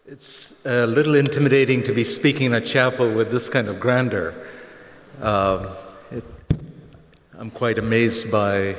It's a little intimidating to be speaking in a chapel with this kind of grandeur. I'm quite amazed by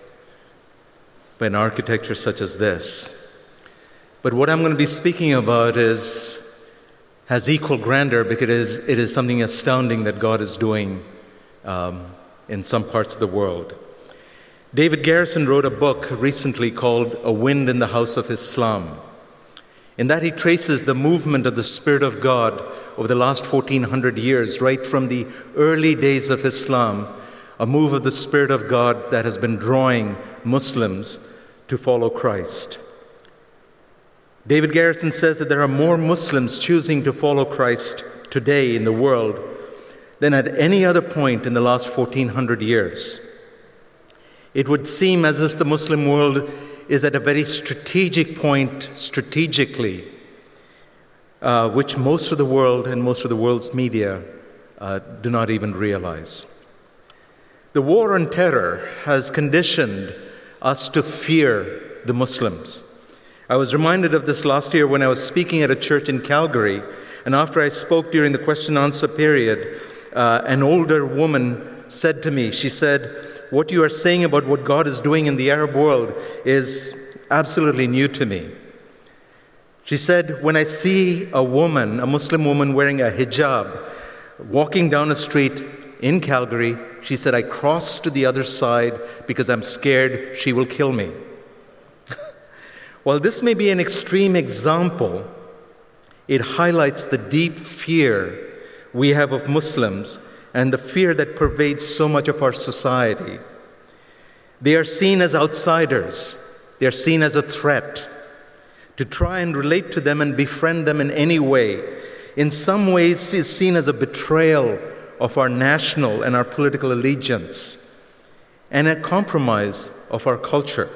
an architecture such as this. But what I'm going to be speaking about has equal grandeur because it is something astounding that God is doing in some parts of the world. David Garrison wrote a book recently called A Wind in the House of Islam. In that he traces the movement of the Spirit of God over the last 1400 years, right from the early days of Islam, a move of the Spirit of God that has been drawing Muslims to follow Christ. David Garrison says that there are more Muslims choosing to follow Christ today in the world than at any other point in the last 1400 years. It would seem as if the Muslim world is at a very strategic point, strategically, which most of the world and most of the world's media do not even realize. The war on terror has conditioned us to fear the Muslims. I was reminded of this last year when I was speaking at a church in Calgary, and after I spoke during the question-answer period, an older woman said to me, she said, "What you are saying about what God is doing in the Arab world is absolutely new to me." She said, "When I see a Muslim woman wearing a hijab, walking down a street in Calgary," she said, "I cross to the other side because I'm scared she will kill me." While this may be an extreme example, it highlights the deep fear we have of Muslims and the fear that pervades so much of our society. They are seen as outsiders. They are seen as a threat. To try and relate to them and befriend them in any way, in some ways is seen as a betrayal of our national and our political allegiance, and a compromise of our culture.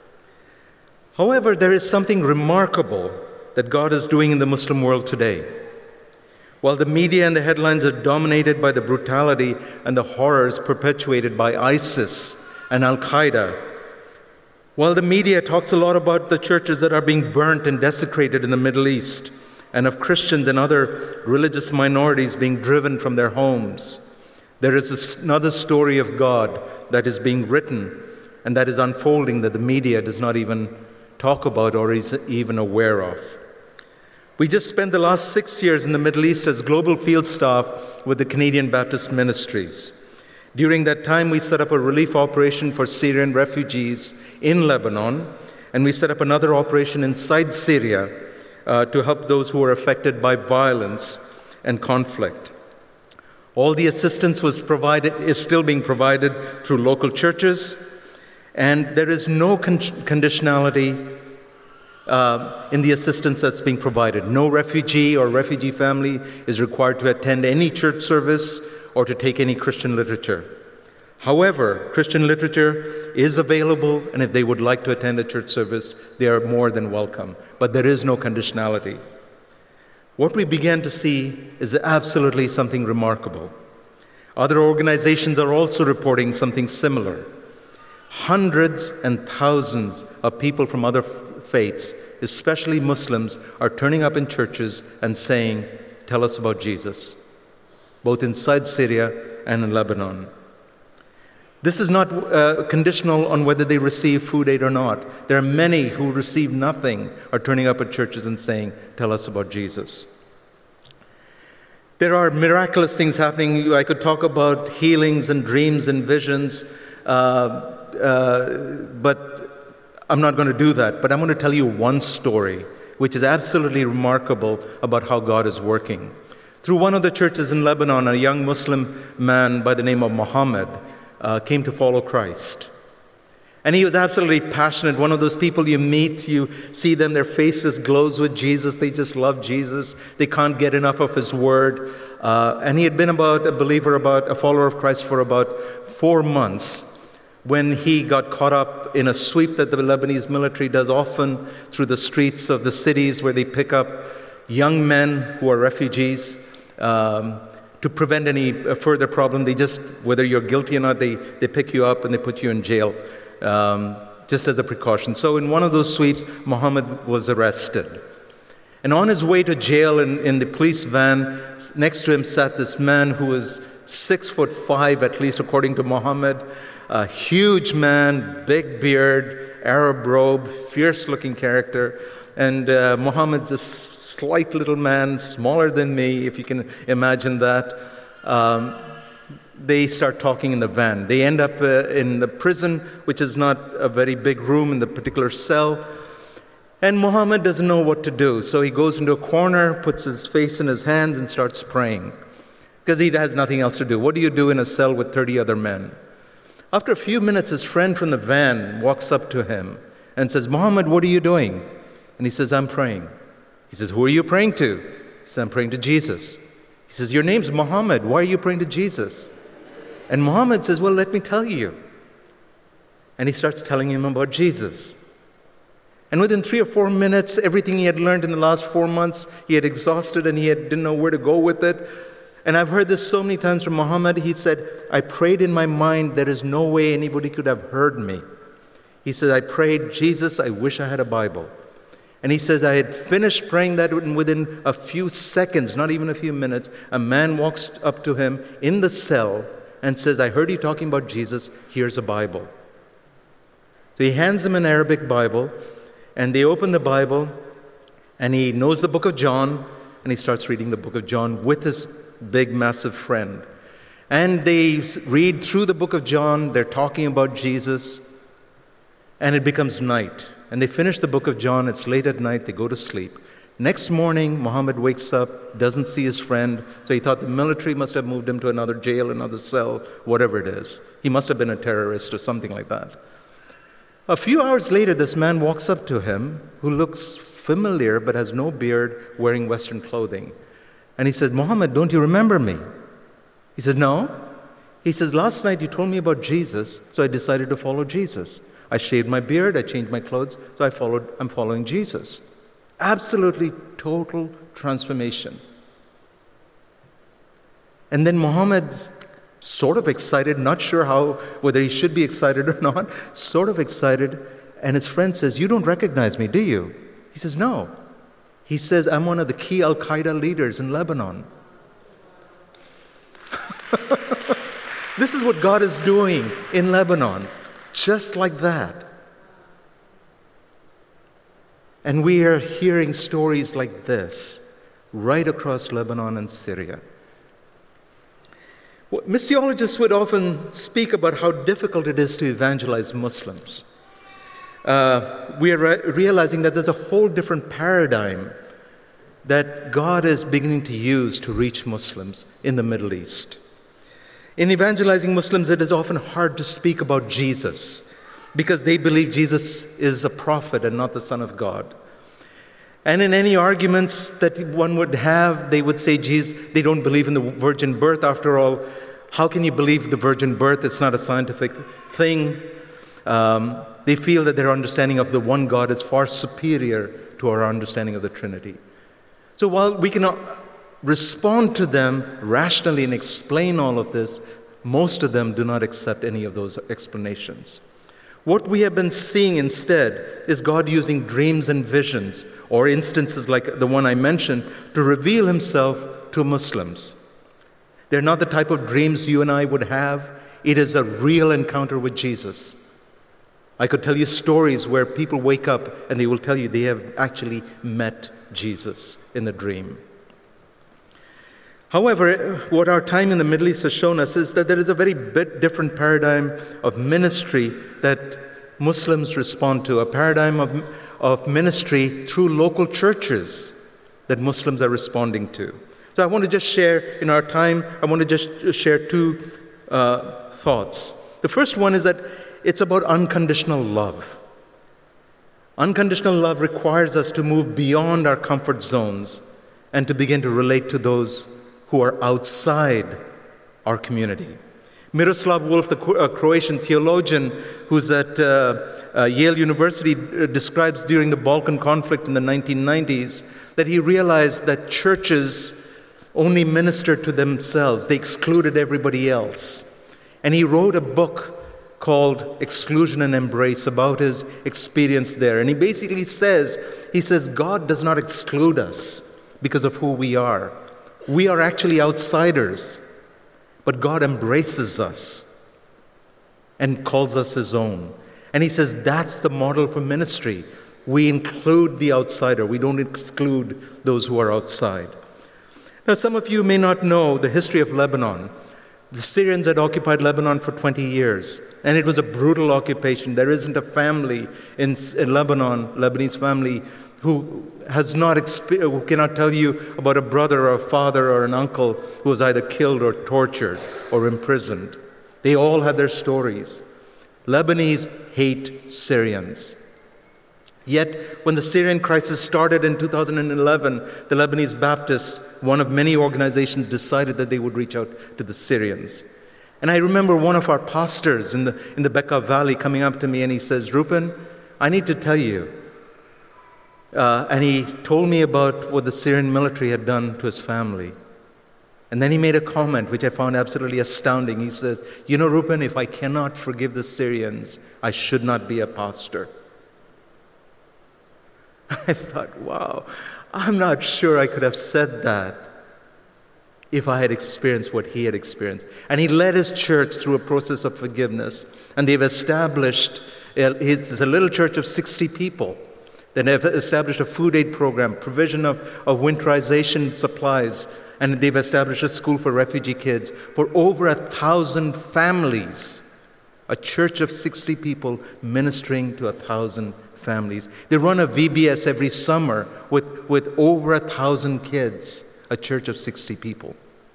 However, there is something remarkable that God is doing in the Muslim world today. While the media and the headlines are dominated by the brutality and the horrors perpetuated by ISIS and Al-Qaeda, while the media talks a lot about the churches that are being burnt and desecrated in the Middle East, and of Christians and other religious minorities being driven from their homes, there is another story of God that is being written and that is unfolding that the media does not even talk about or is even aware of. We just spent the last 6 years in the Middle East as global field staff with the Canadian Baptist Ministries. During that time, we set up a relief operation for Syrian refugees in Lebanon, and we set up another operation inside Syria to help those who are affected by violence and conflict. All the assistance is still being provided through local churches, and there is no conditionality in the assistance that's being provided. No refugee or refugee family is required to attend any church service or to take any Christian literature. However, Christian literature is available, and if they would like to attend a church service, they are more than welcome. But there is no conditionality. What we began to see is absolutely something remarkable. Other organizations are also reporting something similar. Hundreds and thousands of people from other faiths, especially Muslims, are turning up in churches and saying, "Tell us about Jesus," both inside Syria and in Lebanon. This is not conditional on whether they receive food aid or not. There are many who receive nothing are turning up at churches and saying, "Tell us about Jesus." There are miraculous things happening. I could talk about healings and dreams and visions, but I'm not going to do that. But I'm going to tell you one story, which is absolutely remarkable about how God is working. Through one of the churches in Lebanon, a young Muslim man by the name of Muhammad came to follow Christ. And he was absolutely passionate. One of those people you meet, you see them, their faces glows with Jesus. They just love Jesus. They can't get enough of his word. And he had been a follower of Christ for about 4 months when he got caught up in a sweep that the Lebanese military does often through the streets of the cities where they pick up young men who are refugees. To prevent any further problem, whether you're guilty or not, they pick you up and they put you in jail. Just as a precaution. So in one of those sweeps, Muhammad was arrested. And on his way to jail in the police van, next to him sat this man who was 6'5", at least according to Muhammad, a huge man, big beard, Arab robe, fierce-looking character. And Muhammad's this slight little man, smaller than me, if you can imagine that. They start talking in the van. They end up in the prison, which is not a very big room in the particular cell. And Muhammad doesn't know what to do. So he goes into a corner, puts his face in his hands, and starts praying. Because he has nothing else to do. What do you do in a cell with 30 other men? After a few minutes, his friend from the van walks up to him and says, Muhammad, what are you doing? And he says, I'm praying. He says, who are you praying to? He says, I'm praying to Jesus. He says, your name's Muhammad. Why are you praying to Jesus? And Muhammad says, well, let me tell you. And he starts telling him about Jesus. And within 3 or 4 minutes, everything he had learned in the last 4 months, he had exhausted and didn't know where to go with it. And I've heard this so many times from Muhammad. He said, I prayed in my mind, there is no way anybody could have heard me. He said, I prayed, Jesus, I wish I had a Bible. And he says, I had finished praying that, and within a few seconds, not even a few minutes, a man walks up to him in the cell and says, I heard you talking about Jesus, here's a Bible. So he hands him an Arabic Bible, and they open the Bible, and he knows the book of John, and he starts reading the book of John with his big, massive friend. And they read through the book of John, they're talking about Jesus, and it becomes night. And they finish the book of John, it's late at night, they go to sleep. Next morning, Muhammad wakes up, doesn't see his friend, so he thought the military must have moved him to another jail, another cell, whatever it is. He must have been a terrorist or something like that. A few hours later, this man walks up to him, who looks familiar but has no beard, wearing Western clothing. And he said, Muhammad, don't you remember me? He said, no. He says, last night you told me about Jesus, so I decided to follow Jesus. I shaved my beard, I changed my clothes, so I'm following Jesus. Absolutely total transformation. And then Muhammad's sort of excited, not sure whether he should be excited or not, sort of excited, and his friend says, you don't recognize me, do you? He says, no. He says, I'm one of the key Al-Qaeda leaders in Lebanon. This is what God is doing in Lebanon, just like that. And we are hearing stories like this right across Lebanon and Syria. Missiologists would often speak about how difficult it is to evangelize Muslims. We are realizing that there's a whole different paradigm that God is beginning to use to reach Muslims in the Middle East. In evangelizing Muslims, it is often hard to speak about Jesus because they believe Jesus is a prophet and not the Son of God. And in any arguments that one would have, they would say, geez, they don't believe in the virgin birth. After all, how can you believe the virgin birth? It's not a scientific thing. They feel that their understanding of the one God is far superior to our understanding of the Trinity. So while we cannot respond to them rationally and explain all of this, most of them do not accept any of those explanations. What we have been seeing instead is God using dreams and visions, or instances like the one I mentioned, to reveal himself to Muslims. They're not the type of dreams you and I would have. It is a real encounter with Jesus. I could tell you stories where people wake up and they will tell you they have actually met Jesus in a dream. However, what our time in the Middle East has shown us is that there is a very bit different paradigm of ministry that Muslims respond to, a paradigm of ministry through local churches that Muslims are responding to. So I want to just share, in our time, I want to just share two thoughts. The first one is that it's about unconditional love. Unconditional love requires us to move beyond our comfort zones and to begin to relate to those who are outside our community. Miroslav Volf, the Croatian theologian who's at Yale University, describes during the Balkan conflict in the 1990s that he realized that churches only ministered to themselves. They excluded everybody else. And he wrote a book called Exclusion and Embrace, about his experience there. And he basically says, God does not exclude us because of who we are. We are actually outsiders, but God embraces us and calls us his own. And he says that's the model for ministry. We include the outsider. We don't exclude those who are outside. Now, some of you may not know the history of Lebanon. The Syrians had occupied Lebanon for 20 years, and it was a brutal occupation. There isn't a family in Lebanon, Lebanese family, who cannot tell you about a brother or a father or an uncle who was either killed or tortured or imprisoned. They all have their stories. Lebanese hate Syrians. Yet, when the Syrian crisis started in 2011, the Lebanese Baptist, one of many organizations, decided that they would reach out to the Syrians. And I remember one of our pastors in the Bekaa Valley coming up to me and he says, "Rupen, I need to tell you." And he told me about what the Syrian military had done to his family. And then he made a comment which I found absolutely astounding. He says, "You know, Rupen, if I cannot forgive the Syrians, I should not be a pastor." I thought, wow, I'm not sure I could have said that if I had experienced what he had experienced. And he led his church through a process of forgiveness. And they've established, it's a little church of 60 people. Then they've established a food aid program, provision of winterization supplies. And they've established a school for refugee kids for over 1,000 families. A church of 60 people ministering to 1,000 families. They run a VBS every summer with over 1,000 kids, a church of 60 people.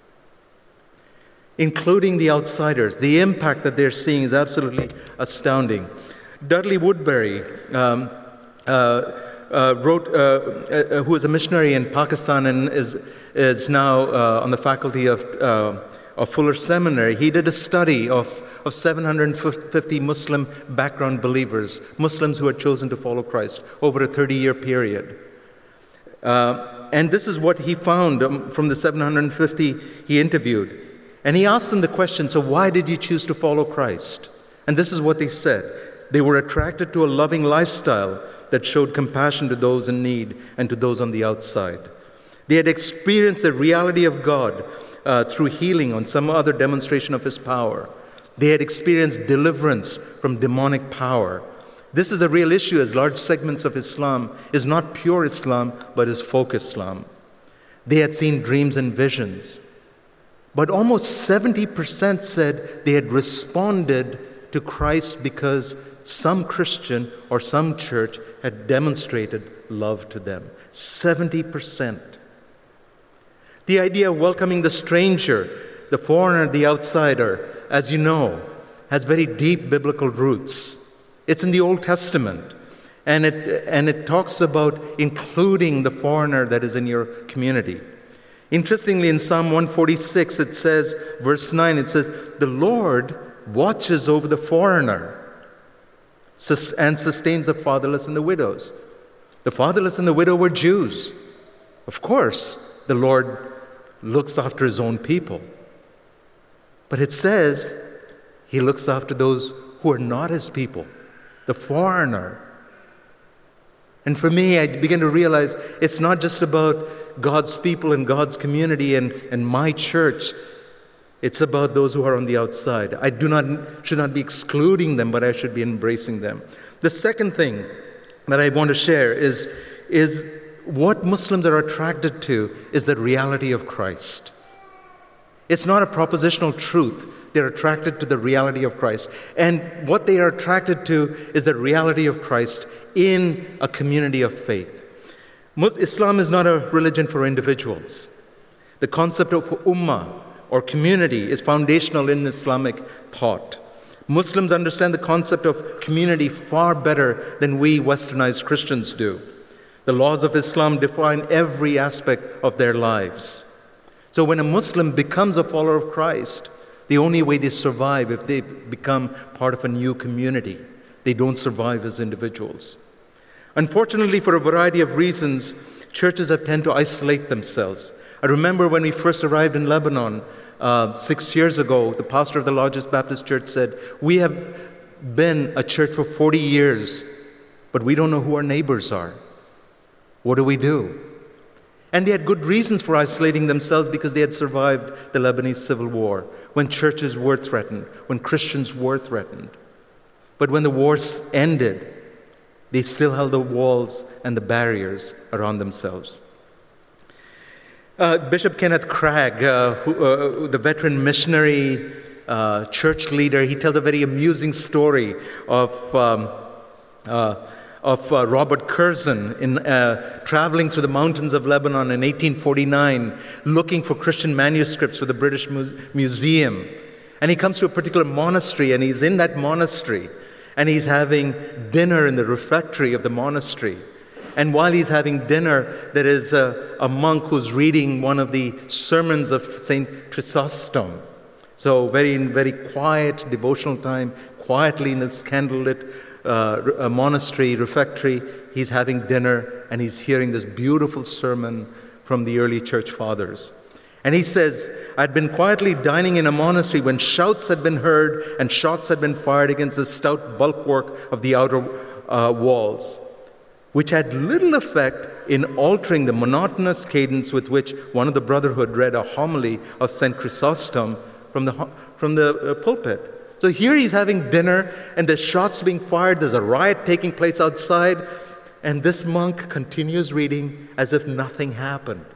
Including the outsiders, the impact that they're seeing is absolutely astounding. Dudley Woodbury wrote, who was a missionary in Pakistan and is now on the faculty of Fuller Seminary. He did a study of 750 Muslim background believers, Muslims who had chosen to follow Christ over a 30-year period. And this is what he found from the 750 he interviewed. And he asked them the question, so why did you choose to follow Christ? And this is what they said. They were attracted to a loving lifestyle that showed compassion to those in need and to those on the outside. They had experienced the reality of God through healing or some other demonstration of his power. They had experienced deliverance from demonic power. This is a real issue, as large segments of Islam is not pure Islam, but is folk Islam. They had seen dreams and visions. But almost 70% said they had responded to Christ because some Christian or some church had demonstrated love to them. 70%. The idea of welcoming the stranger, the foreigner, the outsider, as you know, has very deep biblical roots. It's in the Old Testament, and it talks about including the foreigner that is in your community. Interestingly, in Psalm 146, it says, verse 9, it says, "The Lord watches over the foreigner and sustains the fatherless and the widows." The fatherless and the widow were Jews. Of course, the Lord looks after his own people. But it says he looks after those who are not his people, the foreigner. And for me, I begin to realize it's not just about God's people and God's community and my church. It's about those who are on the outside. I should not be excluding them, but I should be embracing them. The second thing that I want to share is what Muslims are attracted to is the reality of Christ. It's not a propositional truth. They're attracted to the reality of Christ. And what they are attracted to is the reality of Christ in a community of faith. Islam is not a religion for individuals. The concept of ummah, or community, is foundational in Islamic thought. Muslims understand the concept of community far better than we westernized Christians do. The laws of Islam define every aspect of their lives. So when a Muslim becomes a follower of Christ, the only way they survive if they become part of a new community. They don't survive as individuals. Unfortunately, for a variety of reasons, churches have tended to isolate themselves. I remember when we first arrived in Lebanon 6 years ago, the pastor of the largest Baptist church said, we have been a church for 40 years, but we don't know who our neighbors are. What do we do? And they had good reasons for isolating themselves because they had survived the Lebanese civil war, when churches were threatened, when Christians were threatened. But when the wars ended, they still held the walls and the barriers around themselves. Bishop Kenneth Cragg, the veteran missionary church leader, he tells a very amusing story of Robert Curzon in traveling through the mountains of Lebanon in 1849, looking for Christian manuscripts for the British Museum. And he comes to a particular monastery, and he's in that monastery, and he's having dinner in the refectory of the monastery. And while he's having dinner, there is a monk who's reading one of the sermons of St. Chrysostom. So very, very quiet, devotional time, quietly in this candlelit monastery refectory, he's having dinner and he's hearing this beautiful sermon from the early church fathers. And he says, "I'd been quietly dining in a monastery when shouts had been heard and shots had been fired against the stout bulwark of the outer walls, which had little effect in altering the monotonous cadence with which one of the brotherhood read a homily of St. Chrysostom from the pulpit." So here he's having dinner, and there's shots being fired, there's a riot taking place outside, and this monk continues reading as if nothing happened.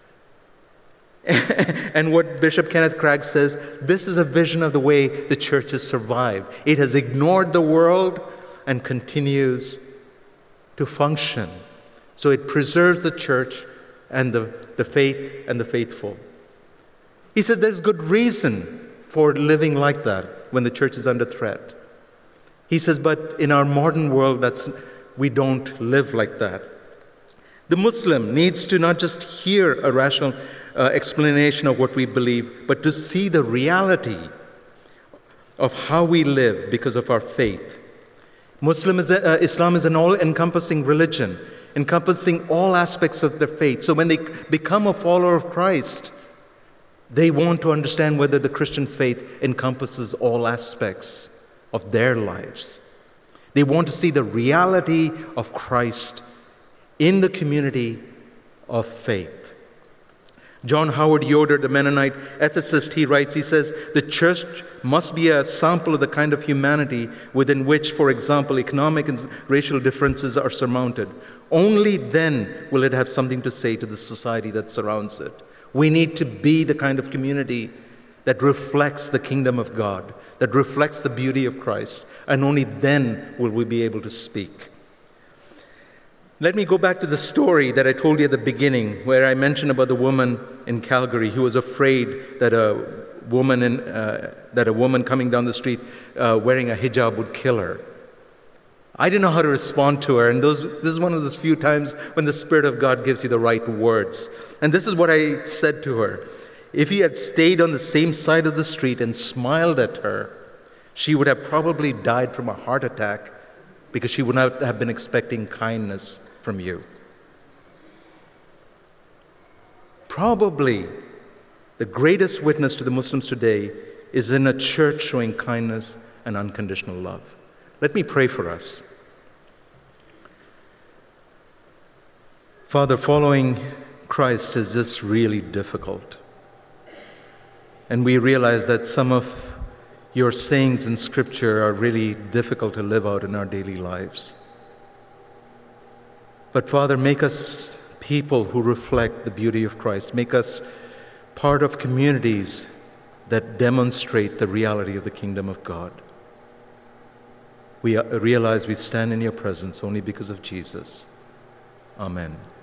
And what Bishop Kenneth Cragg says, this is a vision of the way the church has survived. It has ignored the world and continues to function. So it preserves the church and the faith and the faithful. He says there's good reason for living like that when the church is under threat. He says, but in our modern world, we don't live like that. The Muslim needs to not just hear a rational explanation of what we believe, but to see the reality of how we live because of our faith. Islam is an all-encompassing religion, encompassing all aspects of their faith. So when they become a follower of Christ, they want to understand whether the Christian faith encompasses all aspects of their lives. They want to see the reality of Christ in the community of faith. John Howard Yoder, the Mennonite ethicist, he writes, he says, the church must be a sample of the kind of humanity within which, for example, economic and racial differences are surmounted. Only then will it have something to say to the society that surrounds it. We need to be the kind of community that reflects the kingdom of God, that reflects the beauty of Christ, and only then will we be able to speak. Let me go back to the story that I told you at the beginning, where I mentioned about the woman in Calgary who was afraid that a woman coming down the street wearing a hijab would kill her. I didn't know how to respond to her, and this is one of those few times when the Spirit of God gives you the right words. And this is what I said to her. If he had stayed on the same side of the street and smiled at her, she would have probably died from a heart attack because she would not have been expecting kindness from you. Probably the greatest witness to the Muslims today is in a church showing kindness and unconditional love. Let me pray for us. Father, following Christ is just really difficult. And we realize that some of your sayings in Scripture are really difficult to live out in our daily lives. But Father, make us people who reflect the beauty of Christ. Make us part of communities that demonstrate the reality of the kingdom of God. We realize we stand in your presence only because of Jesus. Amen.